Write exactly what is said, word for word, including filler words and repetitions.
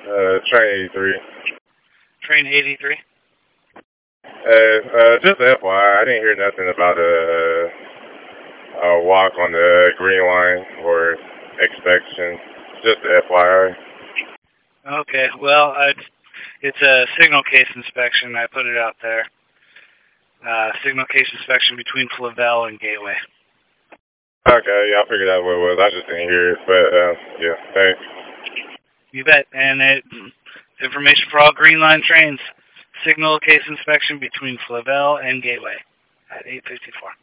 Uh, train eighty-three. Train eighty-three? Uh, uh, just F Y I, I didn't hear nothing about a, a walk on the green line or inspection. Just F Y I. Okay, well, I, it's a signal case inspection. I put it out there. Uh, signal case inspection between Flavel and Gateway. Okay, yeah, I figured out what it was. I just didn't hear it, but, uh, yeah, thanks. You bet. And it's information for all Green Line trains. Signal case inspection between Flavel and Gateway at eight fifty-four.